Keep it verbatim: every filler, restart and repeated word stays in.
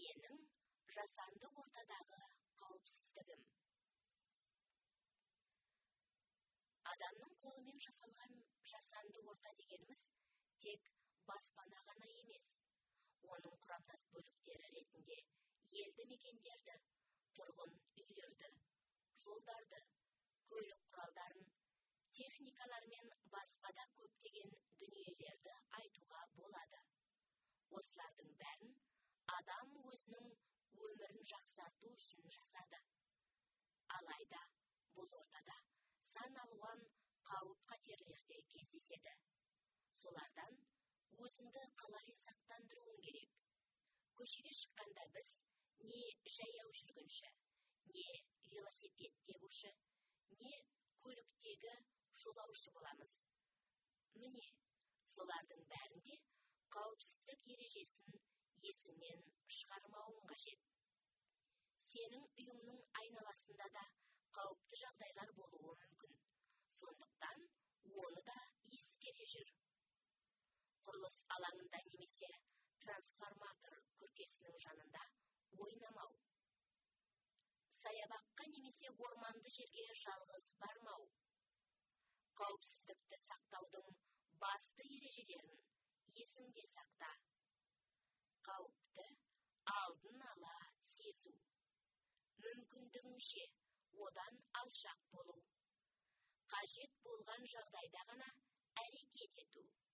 Менің жасанды ортадағы қауіпсіздігім. Адамның қолымен жасалған жасанды орта дегеніміз тек баспана ғана емес, оның құрамдас бөліктері ретінде елді мекендерді, тұрғын үйлерді, жолдарды, көлік құралдарын, техникалар мен басқа да көптеген дүниелерді айтуға болады. Осылардың бәрін адам өзінің өмірін жақсарту үшін жасады. Алайда бұл ортада сан алуан қауіп-қатерлер де кездеседі. Солардан өзіңді қалай сақтандыруың керек? Көшеге шыққанда біз не жаяу жүргінші, не велосипед тебуші, не көліктегі жолаушы боламыз. Міне, солардың бәрінде қауіпсіздік ережесін есіңнен шығармауың қажет. Сенің үйіңнің айналасында да қауіпті жағдайлар болуы мүмкін. Сондықтан оны да ескере жүр. Құрылыс алаңында немесе трансформатор күркесінің жанында ойнамау. Саябаққа немесе орманды жерге жалғыз бармау. Қауіпсіздікті сақтаудың басты ережелерін есіңде сақта. Қауіпті алдын ала сезу. Мүмкіндігінше одан алшақ болу. Қажет болған жағдайда ғана әрекет ету.